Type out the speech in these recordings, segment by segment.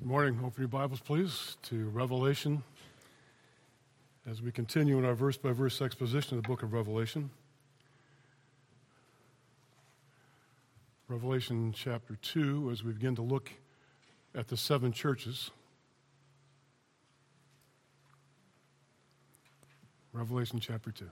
Good morning. Open your Bibles, please, to Revelation as we continue in our verse-by-verse exposition of the book of Revelation. Revelation chapter 2, as we begin to look at the seven churches. Revelation chapter 2.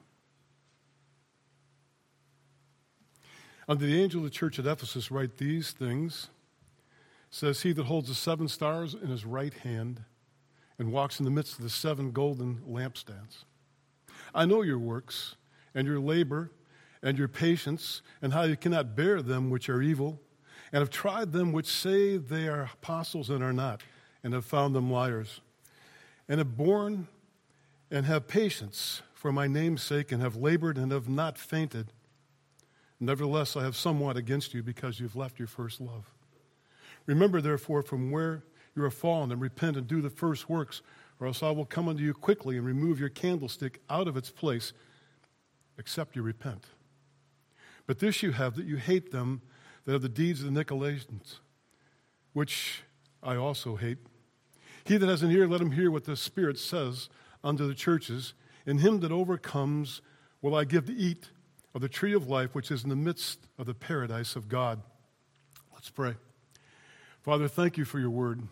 Unto the angel of the church at Ephesus write these things. Says, he that holds the seven stars in his right hand and walks in the midst of the seven golden lampstands. I know your works and your labor and your patience and how you cannot bear them which are evil, and have tried them which say they are apostles and are not, and have found them liars, and have borne and have patience for my name's sake, and have labored and have not fainted. Nevertheless, I have somewhat against you, because you've left your first love. Remember, therefore, from where you are fallen, and repent and do the first works, or else I will come unto you quickly and remove your candlestick out of its place, except you repent. But this you have, that you hate them that have the deeds of the Nicolaitans, which I also hate. He that has an ear, let him hear what the Spirit says unto the churches. In him that overcomes will I give to eat of the tree of life, which is in the midst of the paradise of God. Let's pray. Father, thank you for your word.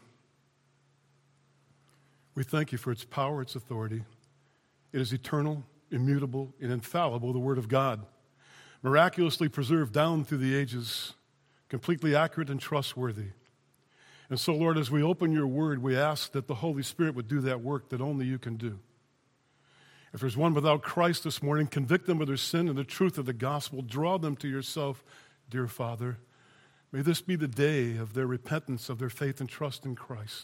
We thank you for its power, its authority. It is eternal, immutable, and infallible, the word of God, miraculously preserved down through the ages, completely accurate and trustworthy. And so, Lord, as we open your word, we ask that the Holy Spirit would do that work that only you can do. If there's one without Christ this morning, convict them of their sin and the truth of the gospel. Draw them to yourself, dear Father. May this be the day of their repentance, of their faith and trust in Christ.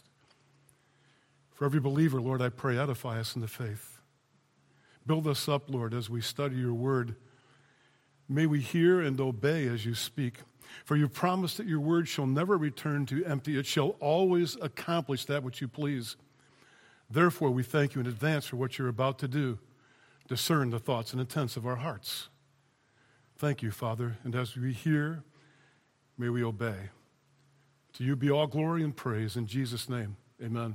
For every believer, Lord, I pray, edify us in the faith. Build us up, Lord, as we study your word. May we hear and obey as you speak. For you promised that your word shall never return to empty. It shall always accomplish that which you please. Therefore, we thank you in advance for what you're about to do. Discern the thoughts and intents of our hearts. Thank you, Father. And as we hear, may we obey. To you be all glory and praise in Jesus' name. Amen.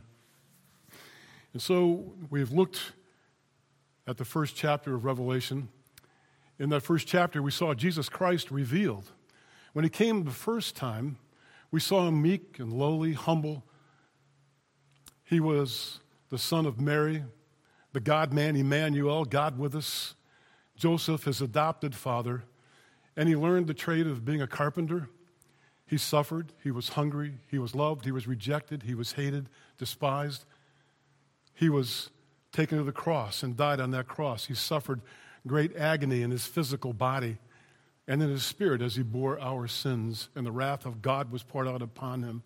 And so we've looked at the first chapter of Revelation. In that first chapter, we saw Jesus Christ revealed. When he came the first time, we saw him meek and lowly, humble. He was the son of Mary, the God-man Emmanuel, God with us. Joseph, his adopted father. And he learned the trade of being a carpenter. He suffered, he was hungry, he was loved, he was rejected, he was hated, despised. He was taken to the cross and died on that cross. He suffered great agony in his physical body and in his spirit as he bore our sins, and the wrath of God was poured out upon him.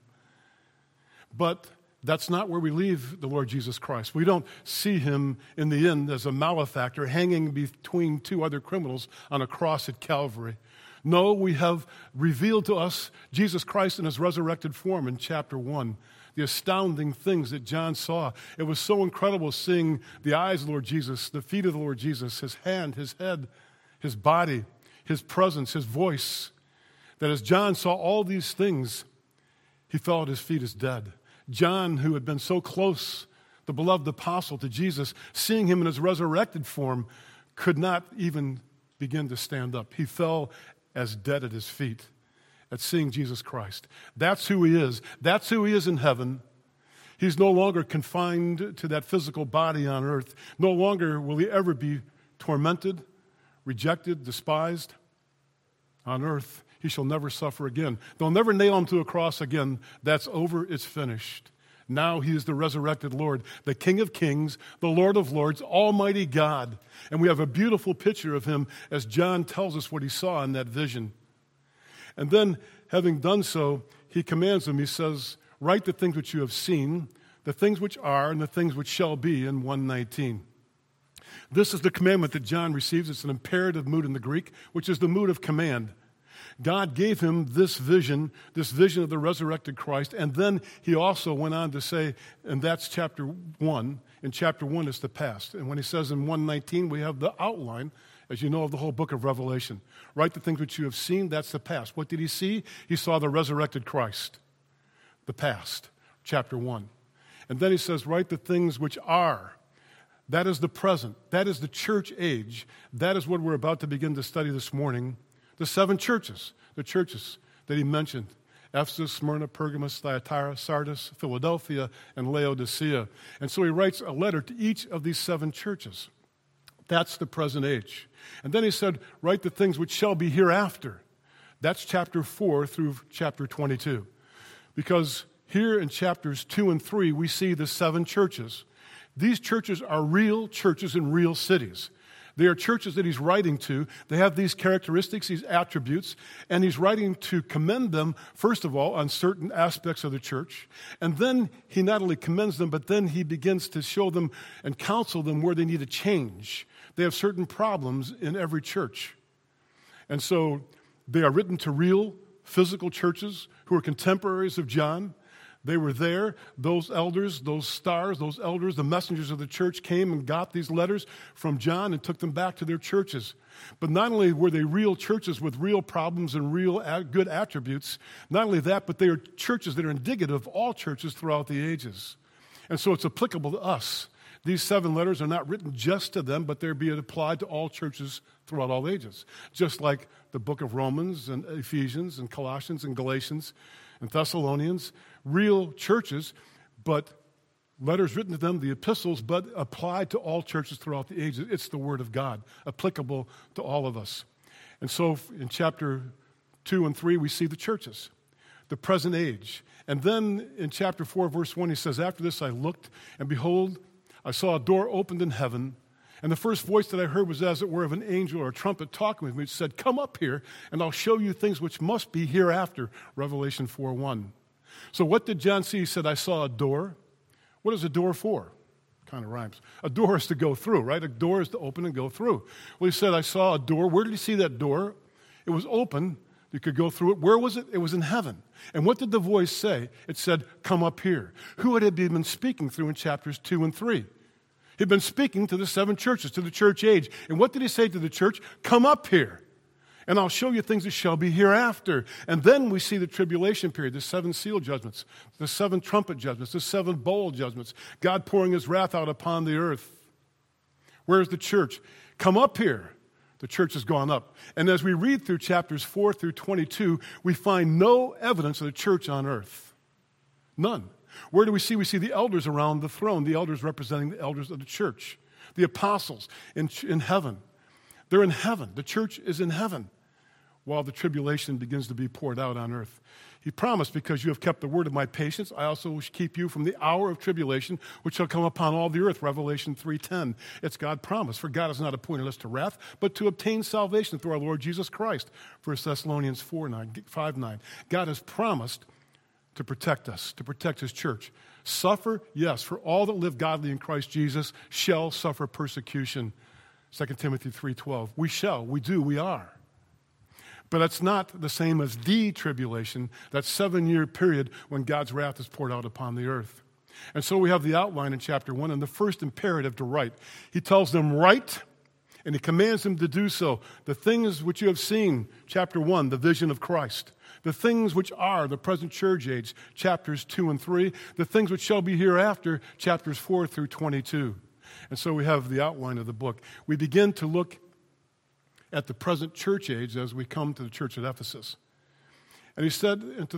But that's not where we leave the Lord Jesus Christ. We don't see him in the end as a malefactor hanging between two other criminals on a cross at Calvary. No, we have revealed to us Jesus Christ in his resurrected form in chapter 1. The astounding things that John saw. It was so incredible seeing the eyes of the Lord Jesus, the feet of the Lord Jesus, his hand, his head, his body, his presence, his voice, that as John saw all these things, he fell at his feet as dead. John, who had been so close, the beloved apostle to Jesus, seeing him in his resurrected form, could not even begin to stand up. He fell as dead at his feet at seeing Jesus Christ. That's who he is. That's who he is in heaven. He's no longer confined to that physical body on earth. No longer will he ever be tormented, rejected, despised on earth. He shall never suffer again. They'll never nail him to a cross again. That's over. It's finished. Now he is the resurrected Lord, the King of Kings, the Lord of Lords, Almighty God. And we have a beautiful picture of him as John tells us what he saw in that vision. And then, having done so, he commands them, he says, write the things which you have seen, the things which are, and the things which shall be in 1:19. This is the commandment that John receives. It's an imperative mood in the Greek, which is the mood of command. God gave him this vision of the resurrected Christ, and then he also went on to say, and that's chapter 1. In chapter 1 is the past. And when he says in 1:19, we have the outline, as you know, of the whole book of Revelation. Write the things which you have seen, that's the past. What did he see? He saw the resurrected Christ, the past. chapter 1. And then he says, write the things which are. That is the present. That is the church age. That is what we're about to begin to study this morning. The 7 churches, the churches that he mentioned. Ephesus, Smyrna, Pergamos, Thyatira, Sardis, Philadelphia, and Laodicea. And so he writes a letter to each of these 7 churches. That's the present age. And then he said, write the things which shall be hereafter. That's chapter 4 through chapter 22. Because here in chapters 2 and 3, we see the 7 churches. These churches are real churches in real cities. They are churches that he's writing to. They have these characteristics, these attributes, and he's writing to commend them, first of all, on certain aspects of the church. And then he not only commends them, but then he begins to show them and counsel them where they need to change. They have certain problems in every church. And so they are written to real physical churches who are contemporaries of John. They were there. Those elders, those stars, those elders, the messengers of the church came and got these letters from John and took them back to their churches. But not only were they real churches with real problems and real good attributes, not only that, but they are churches that are indicative of all churches throughout the ages. And so it's applicable to us. These 7 letters are not written just to them, but they're being applied to all churches throughout all ages. Just like the book of Romans and Ephesians and Colossians and Galatians and Thessalonians, real churches, but letters written to them, the epistles, but applied to all churches throughout the ages. It's the Word of God, applicable to all of us. And so in chapter 2 and 3, we see the churches, the present age. And then in chapter 4, verse 1, he says, after this I looked, and behold, I saw a door opened in heaven, and the first voice that I heard was as it were of an angel or a trumpet talking with me, which said, come up here, and I'll show you things which must be hereafter, Revelation 4:1. So what did John see? He said, I saw a door. What is a door for? Kind of rhymes. A door is to go through, right? A door is to open and go through. Well, he said, I saw a door. Where did he see that door? It was open. You could go through it. Where was it? It was in heaven. And what did the voice say? It said, come up here. Who had he been speaking through in chapters 2 and 3? He'd been speaking to the 7 churches, to the church age. And what did he say to the church? Come up here, and I'll show you things that shall be hereafter. And then we see the tribulation period, the 7 seal judgments, the 7 trumpet judgments, the 7 bowl judgments, God pouring his wrath out upon the earth. Where's the church? Come up here. The church has gone up. And as we read through chapters 4 through 22, we find no evidence of the church on earth. None. Where do we see? We see the elders around the throne, the elders representing the elders of the church, the apostles in heaven. They're in heaven. The church is in heaven while the tribulation begins to be poured out on earth. He promised, because you have kept the word of my patience, I also will keep you from the hour of tribulation, which shall come upon all the earth, Revelation 3:10. It's God's promise, for God has not appointed us to wrath, but to obtain salvation through our Lord Jesus Christ, 1 Thessalonians 5:9. God has promised to protect us, to protect his church. Suffer, yes, for all that live godly in Christ Jesus shall suffer persecution, 2 Timothy 3:12. We shall, we do, we are. But it's not the same as the tribulation, that 7-year period when God's wrath is poured out upon the earth. And so we have the outline in chapter 1 and the first imperative to write. He tells them, write, and he commands them to do so. The things which you have seen, chapter 1, the vision of Christ. The things which are the present church age, chapters 2 and 3. The things which shall be hereafter, chapters 4 through 22. And so we have the outline of the book. We begin to look at the present church age as we come to the church at Ephesus. And he said unto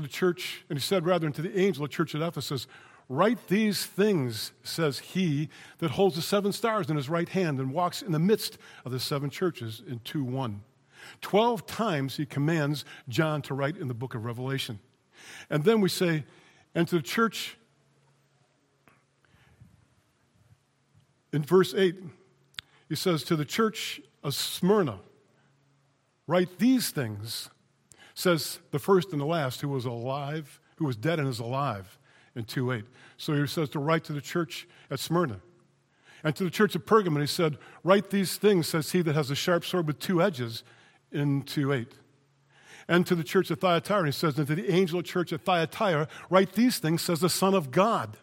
the angel of the church at Ephesus, write these things, says he that holds the 7 stars in his right hand and walks in the midst of the 7 churches in 2:1. 12 times he commands John to write in the book of Revelation. And then we say, and to the church, in verse 8, he says, to the church of Smyrna, write these things, says the first and the last, who was alive, who was dead and is alive, in 2:8. So he says to write to the church at Smyrna. And to the church of Pergamon, he said, write these things, says he that has a sharp sword with 2 edges, in 2:8. And to the church of Thyatira, he says, and to the angel of the church at Thyatira, write these things, says the Son of God,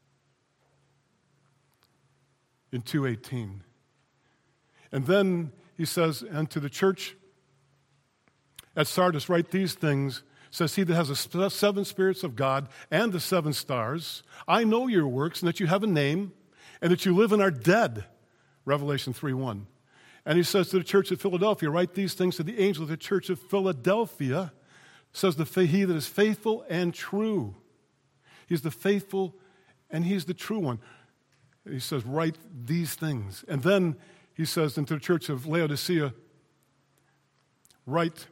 in 2:18. And then he says, and to the church at Sardis, write these things, says, he that has the seven spirits of God and the seven stars, I know your works and that you have a name and that you live and are dead. Revelation 3:1. And he says to the church at Philadelphia, write these things to the angel of the church of Philadelphia, says he that is faithful and true. He's the faithful and he's the true one. He says, write these things. And then he says into the church of Laodicea, write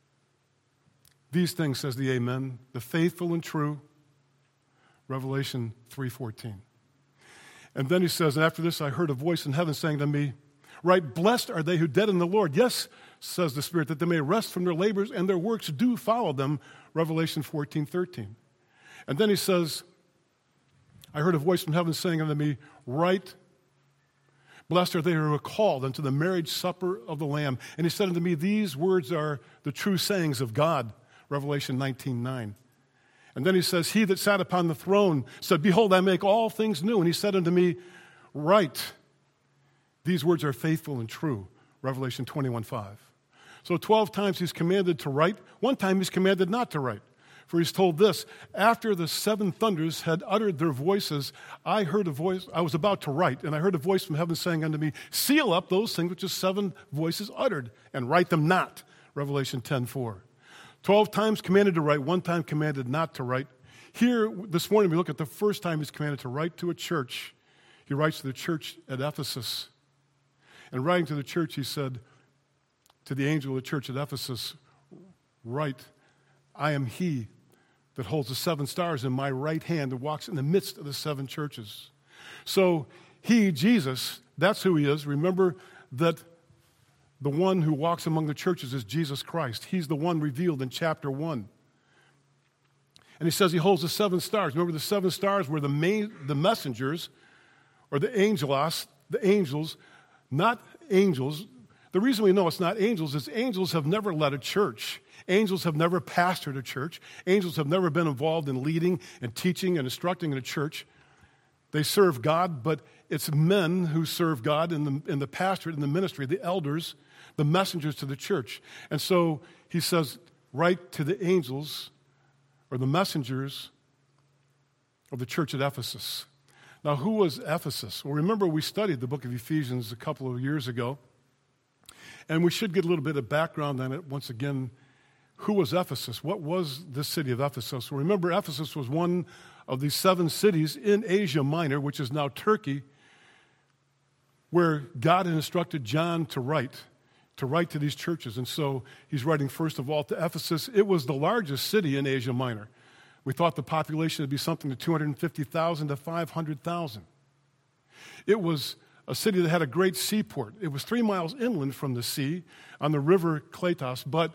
these things, says the Amen, the faithful and true. Revelation 3:14. And then he says, and after this I heard a voice in heaven saying to me, write, blessed are they who dead in the Lord. Yes, says the Spirit, that they may rest from their labors and their works do follow them. Revelation 14:13. And then he says, I heard a voice from heaven saying unto me, write, blessed are they who are called unto the marriage supper of the Lamb. And he said unto me, these words are the true sayings of God. Revelation 19:9. And then he says, he that sat upon the throne said, behold, I make all things new. And he said unto me, write, these words are faithful and true. Revelation 21:5. So 12 times he's commanded to write. One time he's commanded not to write. For he's told this, after the seven thunders had uttered their voices, I heard a voice, I was about to write, and I heard a voice from heaven saying unto me, seal up those things which the seven voices uttered, and write them not. Revelation 10:4. 12 times commanded to write, one time commanded not to write. Here, this morning, we look at the first time he's commanded to write to a church. He writes to the church at Ephesus. And writing to the church, he said to the angel of the church at Ephesus, write, I am he that holds the seven stars in my right hand and walks in the midst of the seven churches. So he, Jesus, that's who he is. Remember that the one who walks among the churches is Jesus Christ. He's the one revealed in chapter 1. And he says he holds the seven stars. Remember, the seven stars were the messengers, or the angelos, the angels, not angels. The reason we know it's not angels is angels have never led a church. Angels have never pastored a church. Angels have never been involved in leading and teaching and instructing in a church. They serve God, but it's men who serve God in the pastorate, in the ministry, the elders, the messengers to the church. And so he says, write to the angels or the messengers of the church at Ephesus. Now, who was Ephesus? Well, remember we studied the book of Ephesians a couple of years ago, and we should get a little bit of background on it once again. Who was Ephesus? What was this city of Ephesus? Well, remember, Ephesus was one of these 7 cities in Asia Minor, which is now Turkey, where God had instructed John to write to these churches. And so he's writing first of all to Ephesus. It was the largest city in Asia Minor. We thought the population would be something to 250,000 to 500,000. It was a city that had a great seaport. It was 3 miles inland from the sea on the river Kletos, but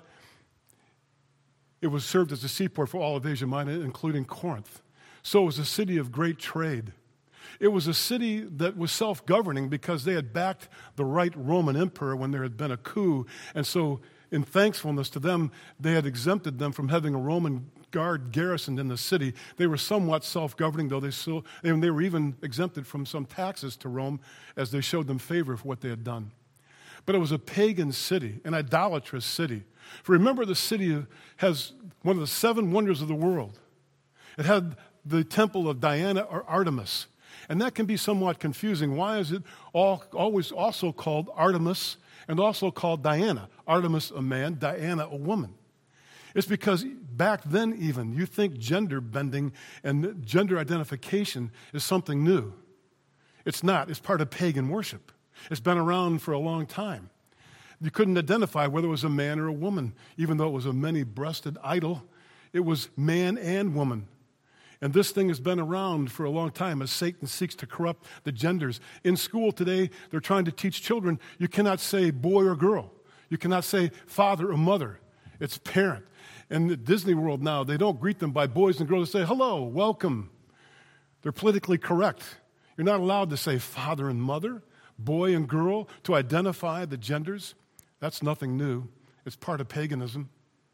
it was served as a seaport for all of Asia Minor, including Corinth. So it was a city of great trade. It was a city that was self-governing because they had backed the right Roman emperor when there had been a coup. And so in thankfulness to them, they had exempted them from having a Roman guard garrisoned in the city. They were somewhat self-governing, though they were even exempted from some taxes to Rome as they showed them favor for what they had done. But it was a pagan city, an idolatrous city. For remember, the city has one of the 7 wonders of the world. It had the temple of Diana or Artemis. And that can be somewhat confusing. Why is it always also called Artemis and also called Diana? Artemis, a man, Diana, a woman. It's because back then even, you think gender bending and gender identification is something new. It's not. It's part of pagan worship. It's been around for a long time. You couldn't identify whether it was a man or a woman, even though it was a many-breasted idol. It was man and woman. And this thing has been around for a long time as Satan seeks to corrupt the genders. In school today, they're trying to teach children, you cannot say boy or girl. You cannot say father or mother. It's parent. In the Disney World now, they don't greet them by boys and girls. They say, hello, welcome. They're politically correct. You're not allowed to say father and mother, boy and girl, to identify the genders. That's nothing new. It's part of paganism.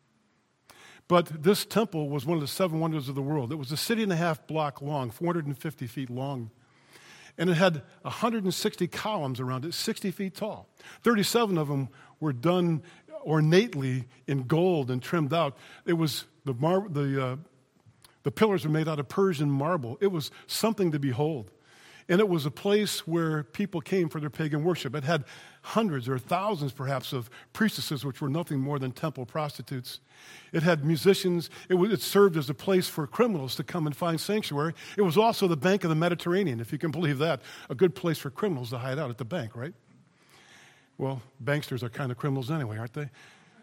But this temple was one of the 7 wonders of the world. It was a 1.5 block long, 450 feet long. And it had 160 columns around it, 60 feet tall. 37 of them were done ornately in gold and trimmed out. It was the pillars were made out of Persian marble. It was something to behold. And it was a place where people came for their pagan worship. It had hundreds or thousands, perhaps, of priestesses, which were nothing more than temple prostitutes. It had musicians. It served as a place for criminals to come and find sanctuary. It was also the bank of the Mediterranean, if you can believe that. A good place for criminals to hide out at the bank, right? Well, banksters are kind of criminals anyway, aren't they?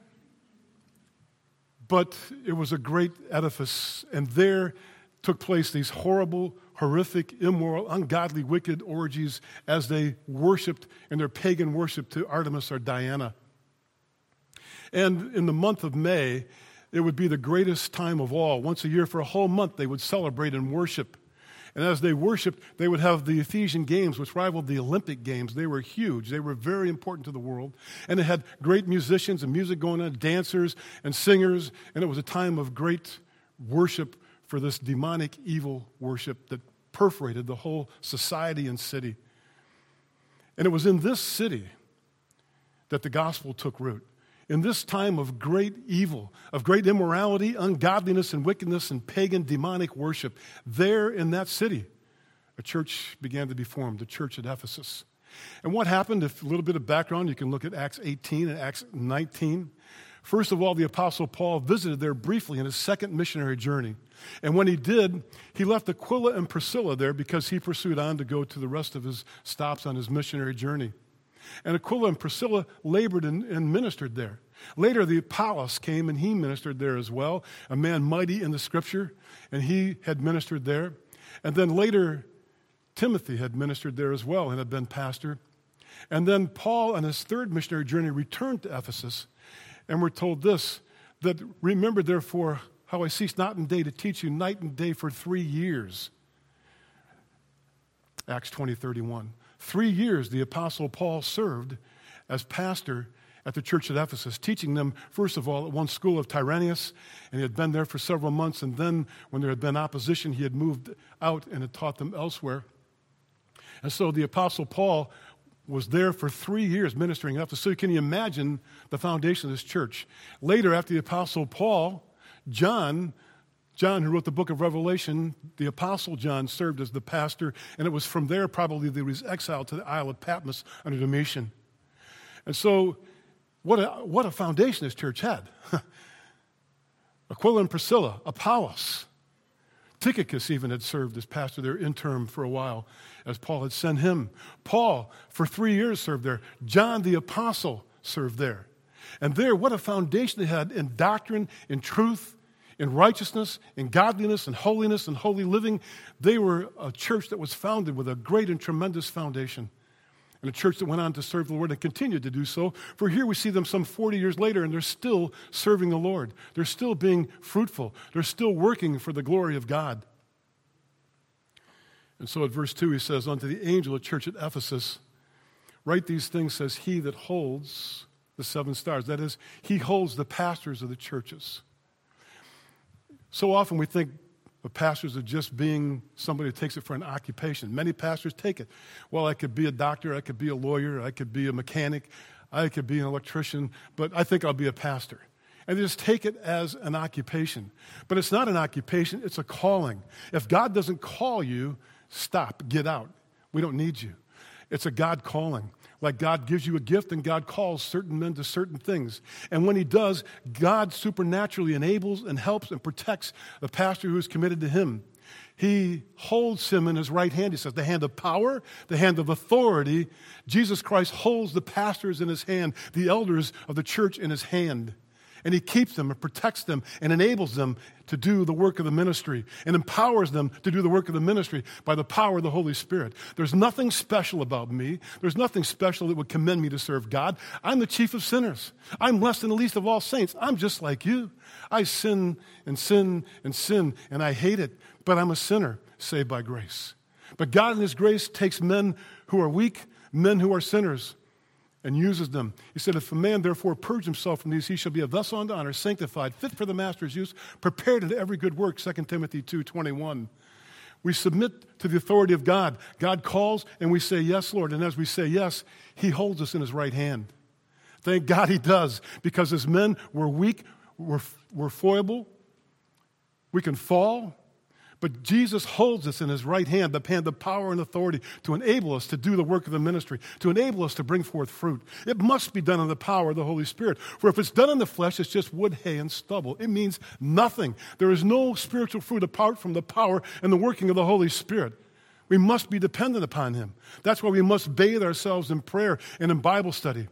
But it was a great edifice, and there took place these horrible, horrific, immoral, ungodly, wicked orgies as they worshiped in their pagan worship to Artemis or Diana. And in the month of May, it would be the greatest time of all. Once a year for a whole month, they would celebrate and worship. And as they worshiped, they would have the Ephesian Games, which rivaled the Olympic Games. They were huge. They were very important to the world. And they had great musicians and music going on, dancers and singers. And it was a time of great worship for this demonic evil worship that perforated the whole society and city. And it was in this city that the gospel took root. In this time of great evil, of great immorality, ungodliness, and wickedness, and pagan demonic worship, there in that city, a church began to be formed, the church at Ephesus. And what happened, if a little bit of background, you can look at Acts 18 and Acts 19. First of all, the Apostle Paul visited there briefly in his second missionary journey. And when he did, he left Aquila and Priscilla there because he pursued on to go to the rest of his stops on his missionary journey. And Aquila and Priscilla labored and ministered there. Later, the Apollos came and he ministered there as well, a man mighty in the Scripture, and he had ministered there. And then later, Timothy had ministered there as well and had been pastor. And then Paul, on his third missionary journey, returned to Ephesus, and we're told this, that remember, therefore, how I cease not in day to teach you night and day for 3 years. Acts 20:31. 3 years the Apostle Paul served as pastor at the church at Ephesus, teaching them, first of all, at one school of Tyrannus, and he had been there for several months, and then when there had been opposition, he had moved out and had taught them elsewhere. And so the Apostle Paul was there for 3 years ministering at Ephesus. So can you imagine the foundation of this church? Later, after the Apostle Paul, John, who wrote the book of Revelation, the Apostle John served as the pastor, and it was from there probably that he was exiled to the Isle of Patmos under Domitian. And so what a foundation this church had. Aquila and Priscilla, Apollos. Tychicus even had served as pastor there interim for a while as Paul had sent him. Paul, for 3 years, served there. John the Apostle served there. And there, what a foundation they had in doctrine, in truth, in righteousness, in godliness, and holy living. They were a church that was founded with a great and tremendous foundation. And a church that went on to serve the Lord and continued to do so. For here we see them some 40 years later, and they're still serving the Lord. They're still being fruitful. They're still working for the glory of God. And so at verse 2 he says, unto the angel of the church at Ephesus, write these things, says he that holds the 7 stars. That is, he holds the pastors of the churches. So often we think of pastors as just being somebody who takes it for an occupation. Many pastors take it. Well, I could be a doctor, I could be a lawyer, I could be a mechanic, I could be an electrician, but I think I'll be a pastor. And they just take it as an occupation. But it's not an occupation, it's a calling. If God doesn't call you, stop, get out. We don't need you. It's a God calling. Like God gives you a gift and God calls certain men to certain things. And when he does, God supernaturally enables and helps and protects the pastor who is committed to him. He holds him in his right hand, he says, the hand of power, the hand of authority. Jesus Christ holds the pastors in his hand, the elders of the church in his hand. And he keeps them and protects them and enables them to do the work of the ministry and empowers them to do the work of the ministry by the power of the Holy Spirit. There's nothing special about me. There's nothing special that would commend me to serve God. I'm the chief of sinners. I'm less than the least of all saints. I'm just like you. I sin and sin and sin, and I hate it, but I'm a sinner saved by grace. But God in his grace takes men who are weak, men who are sinners, and uses them. He said, if a man therefore purge himself from these, he shall be a vessel unto honor, sanctified, fit for the master's use, prepared unto every good work, 2 Timothy 2:21. We submit to the authority of God. God calls, and we say, yes, Lord. And as we say yes, he holds us in his right hand Thank God he does, because as men, we're weak, we're foible, we can fall, but Jesus holds us in his right hand, the hand of power and authority to enable us to do the work of the ministry, to enable us to bring forth fruit. It must be done in the power of the Holy Spirit. For if it's done in the flesh, it's just wood, hay, and stubble. It means nothing. There is no spiritual fruit apart from the power and the working of the Holy Spirit. We must be dependent upon him. That's why we must bathe ourselves in prayer and in Bible study.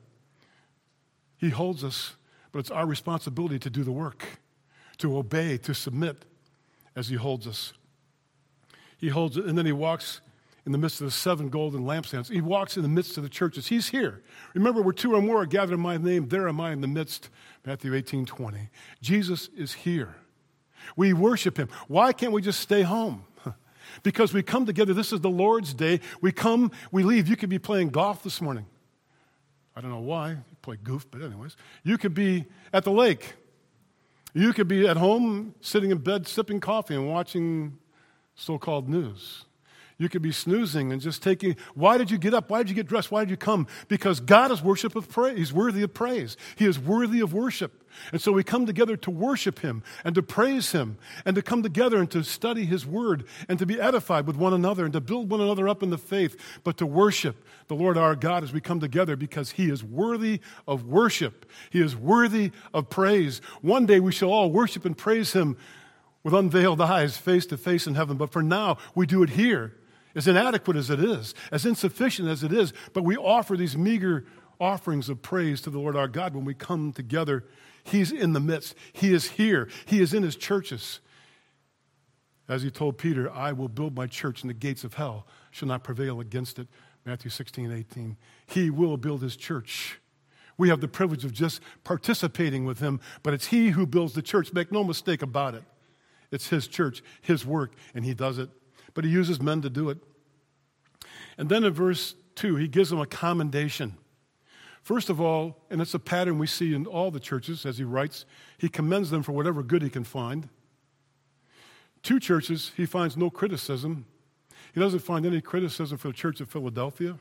He holds us, but it's our responsibility to do the work, to obey, to submit as he holds us. He holds it, and then he walks in the midst of the 7 golden lampstands. He walks in the midst of the churches. He's here. Remember, where 2 or more are gathered in my name, there am I in the midst. Matthew 18:20. Jesus is here. We worship him. Why can't we just stay home? Because we come together. This is the Lord's day. We come, we leave. You could be playing golf this morning. I don't know why. You play goof, but anyways. You could be at the lake. You could be at home, sitting in bed, sipping coffee and watching so-called news. You could be snoozing and just taking, why did you get up? Why did you get dressed? Why did you come? Because God is worship of praise. He's worthy of praise. He is worthy of worship. And so we come together to worship him and to praise him and to come together and to study his word and to be edified with one another and to build one another up in the faith, but to worship the Lord our God as we come together, because he is worthy of worship. He is worthy of praise. One day we shall all worship and praise him with unveiled eyes, face to face in heaven. But for now, we do it here, as inadequate as it is, as insufficient as it is. But we offer these meager offerings of praise to the Lord our God when we come together. He's in the midst. He is here. He is in his churches. As he told Peter, I will build my church, and the gates of hell shall not prevail against it. Matthew 16:18. He will build his church. We have the privilege of just participating with him, but it's he who builds the church. Make no mistake about it. It's his church, his work, and he does it. But he uses men to do it. And then in verse 2, he gives them a commendation. First of all, and it's a pattern we see in all the churches as he writes, he commends them for whatever good he can find. 2 churches, he finds no criticism. He doesn't find any criticism for the church of Philadelphia.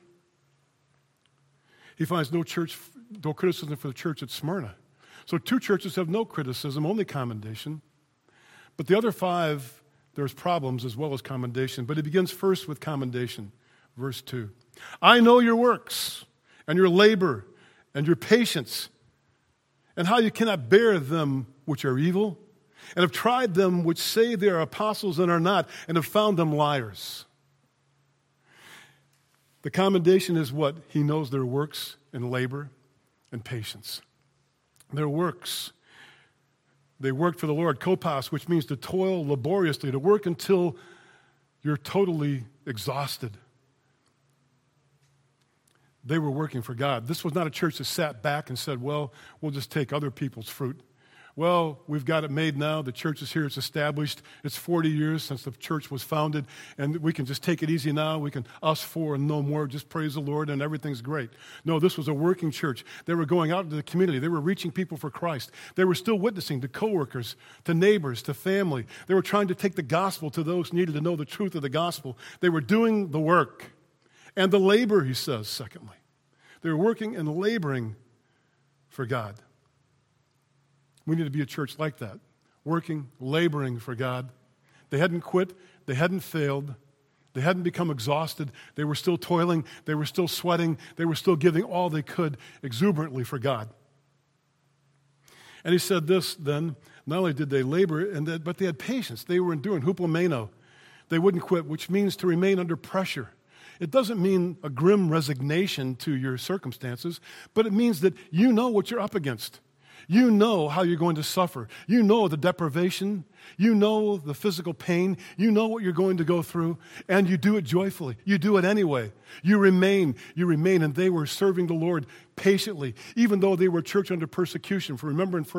He finds no criticism for the church at Smyrna. So 2 churches have no criticism, only commendation. But the other 5, there's problems as well as commendation. But he begins first with commendation. Verse 2. I know your works and your labor and your patience, and how you cannot bear them which are evil, and have tried them which say they are apostles and are not, and have found them liars. The commendation is what? He knows their works and labor and patience. Their works. They worked for the Lord, kopos, which means to toil laboriously, to work until you're totally exhausted. They were working for God. This was not a church that sat back and said, well, we'll just take other people's fruit. Well, we've got it made now. The church is here. It's established. It's 40 years since the church was founded, and we can just take it easy now. We can us for and no more. Just praise the Lord, and everything's great. No, this was a working church. They were going out into the community. They were reaching people for Christ. They were still witnessing to coworkers, to neighbors, to family. They were trying to take the gospel to those who needed to know the truth of the gospel. They were doing the work. And the labor, he says, secondly. They were working and laboring for God. We need to be a church like that, working, laboring for God. They hadn't quit. They hadn't failed. They hadn't become exhausted. They were still toiling. They were still sweating. They were still giving all they could exuberantly for God. And he said this then, not only did they labor, but they had patience. They were enduring, hupomeno. They wouldn't quit, which means to remain under pressure. It doesn't mean a grim resignation to your circumstances, but it means that you know what you're up against. You know how you're going to suffer. You know the deprivation. You know the physical pain. You know what you're going to go through, and you do it joyfully. You do it anyway. You remain, and they were serving the Lord patiently, even though they were a church under persecution. For remember in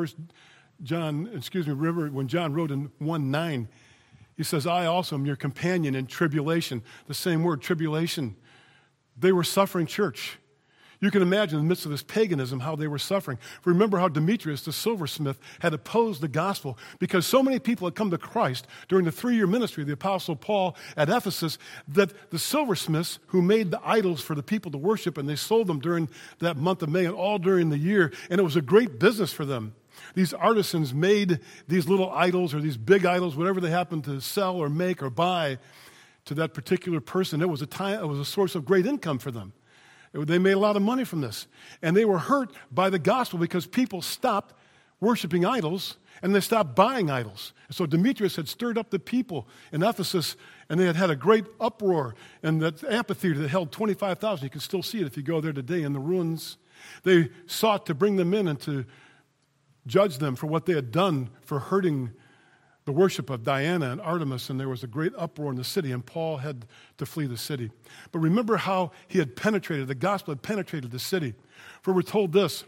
when John wrote in 1:9, he says, I also am your companion in tribulation. The same word, tribulation. They were suffering church. You can imagine in the midst of this paganism how they were suffering. Remember how Demetrius, the silversmith, had opposed the gospel because so many people had come to Christ during the 3-year ministry of the Apostle Paul at Ephesus that the silversmiths who made the idols for the people to worship, and they sold them during that month of May and all during the year, and it was a great business for them. These artisans made these little idols or these big idols, whatever they happened to sell or make or buy to that particular person. It was a source of great income for them. They made a lot of money from this. And they were hurt by the gospel because people stopped worshiping idols and they stopped buying idols. And so Demetrius had stirred up the people in Ephesus, and they had had a great uproar. And that amphitheater that held 25,000, you can still see it if you go there today in the ruins. They sought to bring them in and to judge them for what they had done for hurting the worship of Diana and Artemis, and there was a great uproar in the city, and Paul had to flee the city. But remember how he had penetrated, the gospel had penetrated the city. For we're told this,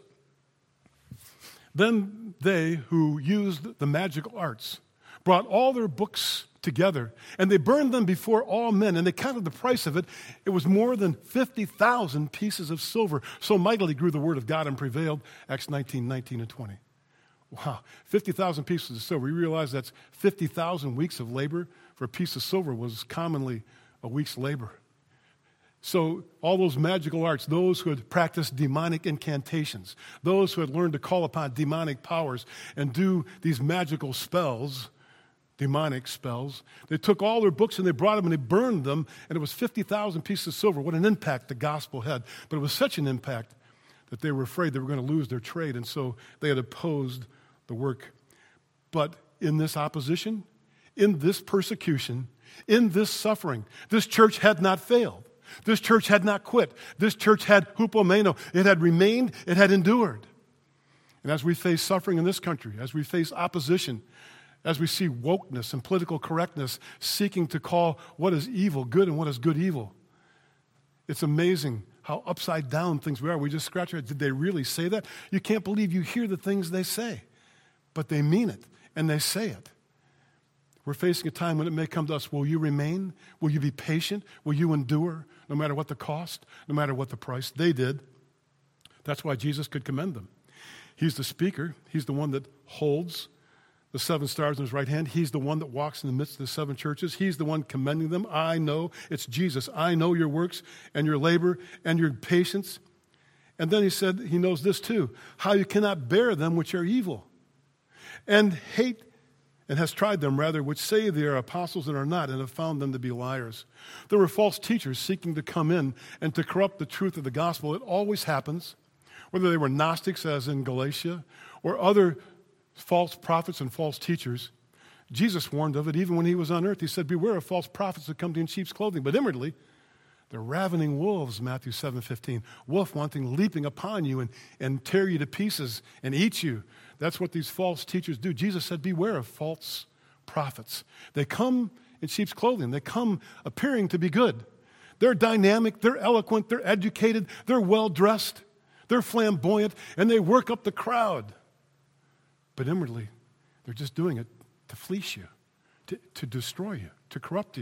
then they who used the magical arts brought all their books together, and they burned them before all men, and they counted the price of it. It was more than 50,000 pieces of silver. So mightily grew the word of God and prevailed. Acts 19 and 20. Wow, 50,000 pieces of silver. You realize that's 50,000 weeks of labor? For a piece of silver was commonly a week's labor. So all those magical arts, those who had practiced demonic incantations, those who had learned to call upon demonic powers and do these magical spells, demonic spells, they took all their books and they brought them and they burned them, and it was 50,000 pieces of silver. What an impact the gospel had. But it was such an impact that they were afraid they were going to lose their trade, and so they had opposed the work. But in this opposition, in this persecution, in this suffering, this church had not failed. This church had not quit. This church had hupomeno. It had remained. It had endured. And as we face suffering in this country, as we face opposition, as we see wokeness and political correctness seeking to call what is evil good and what is good evil, it's amazing how upside down things we are. We just scratch our head. Did they really say that? You can't believe you hear the things they say. But they mean it, and they say it. We're facing a time when it may come to us. Will you remain? Will you be patient? Will you endure, no matter what the cost, no matter what the price? They did. That's why Jesus could commend them. He's the speaker. He's the one that holds the 7 stars in his right hand. He's the one that walks in the midst of the 7 churches. He's the one commending them. I know, it's Jesus. I know your works and your labor and your patience. And then he said, he knows this too, how you cannot bear them which are evil, and hate, and has tried them, rather, which say they are apostles and are not, and have found them to be liars. There were false teachers seeking to come in and to corrupt the truth of the gospel. It always happens, whether they were Gnostics, as in Galatia, or other false prophets and false teachers. Jesus warned of it even when he was on earth. He said, beware of false prophets that come to you in sheep's clothing, but inwardly they're ravening wolves, Matthew 7:15. Wolf wanting, leaping upon you and tear you to pieces and eat you. That's what these false teachers do. Jesus said, beware of false prophets. They come in sheep's clothing. They come appearing to be good. They're dynamic, they're eloquent, they're educated, they're well-dressed, they're flamboyant, and they work up the crowd. But inwardly, they're just doing it to fleece you, to destroy you, to corrupt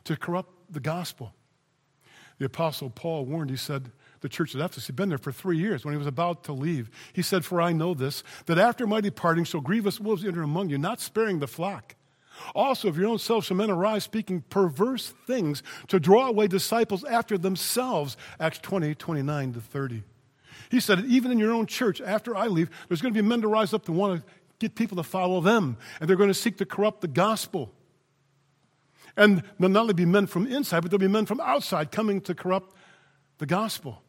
the gospel. The Apostle Paul warned, he said, the church at Ephesus, he'd been there for 3 years. When he was about to leave, he said, for I know this, that after my departing shall grievous wolves enter among you, not sparing the flock. Also, of your own selves shall men arise speaking perverse things to draw away disciples after themselves. Acts 20:29-30. He said, even in your own church, after I leave, there's going to be men to rise up to want to get people to follow them, and they're going to seek to corrupt the gospel. And there'll not only be men from inside, but there'll be men from outside coming to corrupt the gospel.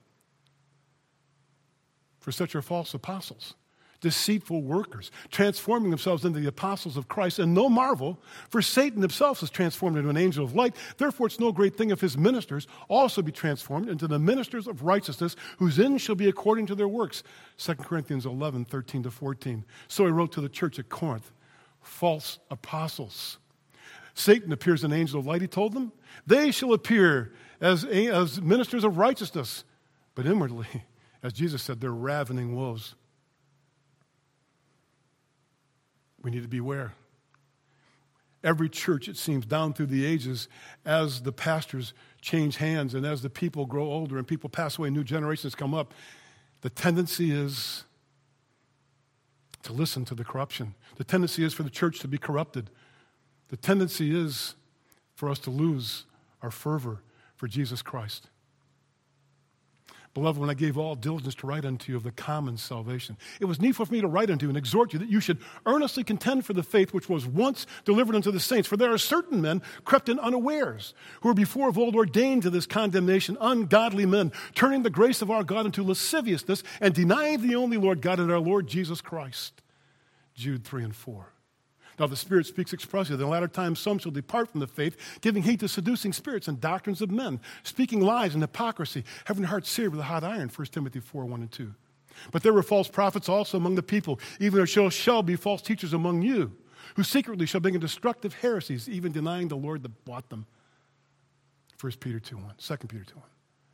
For such are false apostles, deceitful workers, transforming themselves into the apostles of Christ. And no marvel, for Satan himself is transformed into an angel of light. Therefore, it's no great thing if his ministers also be transformed into the ministers of righteousness, whose end shall be according to their works. 2 Corinthians 11:13-14. So he wrote to the church at Corinth, false apostles. Satan appears an angel of light, he told them. They shall appear as ministers of righteousness. But inwardly, as Jesus said, they're ravening wolves. We need to beware. Every church, it seems, down through the ages, as the pastors change hands and as the people grow older and people pass away, new generations come up, the tendency is to listen to the corruption. The tendency is for the church to be corrupted. The tendency is for us to lose our fervor for Jesus Christ. Beloved, when I gave all diligence to write unto you of the common salvation, it was needful for me to write unto you and exhort you that you should earnestly contend for the faith which was once delivered unto the saints. For there are certain men crept in unawares, who were before of old ordained to this condemnation, ungodly men, turning the grace of our God into lasciviousness, and denying the only Lord God and our Lord Jesus Christ. Jude 3 and 4. Now the Spirit speaks expressly that in the latter times some shall depart from the faith, giving heed to seducing spirits and doctrines of men, speaking lies and hypocrisy, having their hearts seared with a hot iron, 1 Timothy 4, 1 and 2. But there were false prophets also among the people, even there shall be false teachers among you, who secretly shall bring in destructive heresies, even denying the Lord that bought them. 1 Peter 2, 1, 2 Peter 2, 1.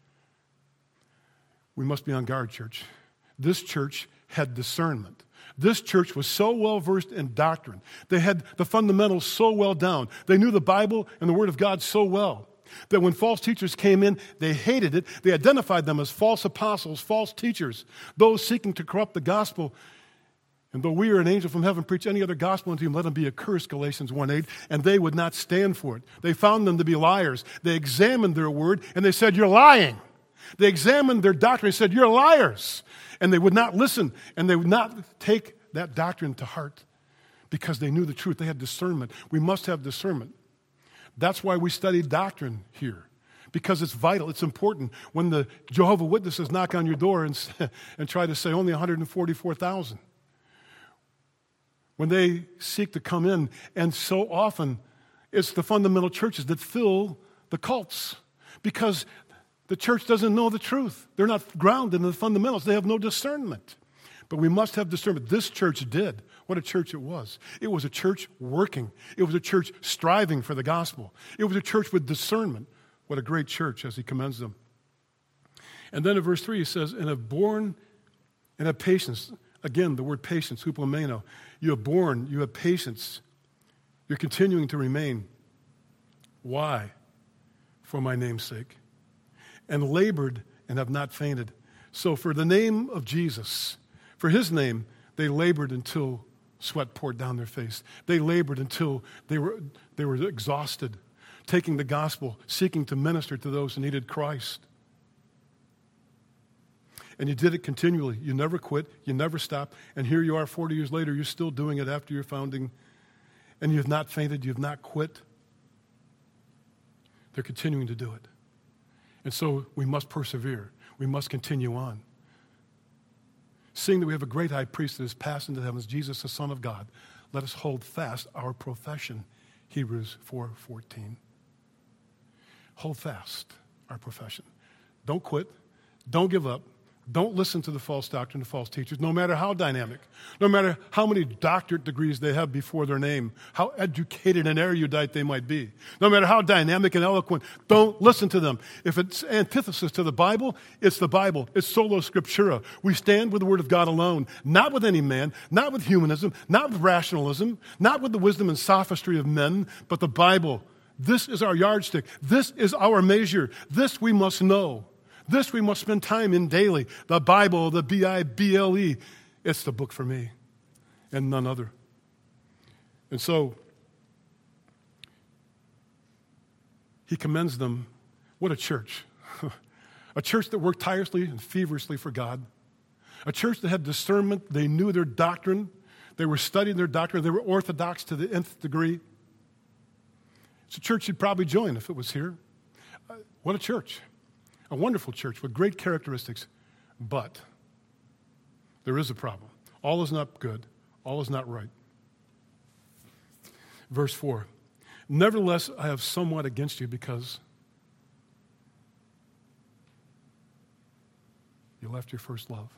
We must be on guard, church. This church had discernment. This church was so well versed in doctrine. They had the fundamentals so well down. They knew the Bible and the Word of God so well that when false teachers came in, they hated it. They identified them as false apostles, false teachers, those seeking to corrupt the gospel. And though we or an angel from heaven preach any other gospel unto him, let him be accursed, Galatians 1:8, and they would not stand for it. They found them to be liars. They examined their word, and they said, you're lying. They examined their doctrine and said, you're liars. And they would not listen, and they would not take that doctrine to heart because they knew the truth. They had discernment. We must have discernment. That's why we study doctrine here, because it's vital. It's important. When the Jehovah's Witnesses knock on your door and try to say only 144,000, when they seek to come in, and so often it's the fundamental churches that fill the cults because the church doesn't know the truth. They're not grounded in the fundamentals. They have no discernment. But we must have discernment. This church did. What a church it was. It was a church working. It was a church striving for the gospel. It was a church with discernment. What a great church, as he commends them. And then in verse 3 he says, and have borne and have patience. Again, the word patience, hupomeno. You have borne, you have patience. You're continuing to remain. Why? For my name's sake. And labored and have not fainted. So for the name of Jesus, for his name, they labored until sweat poured down their face. They labored until they were exhausted, taking the gospel, seeking to minister to those who needed Christ. And you did it continually. You never quit. You never stopped. And here you are 40 years later, you're still doing it after your founding. And you have not fainted. You have not quit. They're continuing to do it. And so we must persevere. We must continue on. Seeing that we have a great high priest that is passed into the heavens, Jesus, the Son of God, let us hold fast our profession. Hebrews 4:14. Hold fast our profession. Don't quit. Don't give up. Don't listen to the false doctrine, the false teachers, no matter how dynamic, no matter how many doctorate degrees they have before their name, how educated and erudite they might be, no matter how dynamic and eloquent, don't listen to them. If it's antithesis to the Bible, it's the Bible. It's sola scriptura. We stand with the Word of God alone, not with any man, not with humanism, not with rationalism, not with the wisdom and sophistry of men, but the Bible. This is our yardstick. This is our measure. This we must know. This we must spend time in daily. The Bible, the Bible, it's the book for me and none other. And so he commends them. What a church. A church that worked tirelessly and feverishly for God. A church that had discernment. They knew their doctrine. They were studying their doctrine. They were orthodox to the nth degree. It's a church you'd probably join if it was here. What a church. A wonderful church with great characteristics, but there is a problem. All is not good. All is not right. Verse 4, nevertheless, I have somewhat against you because you left your first love.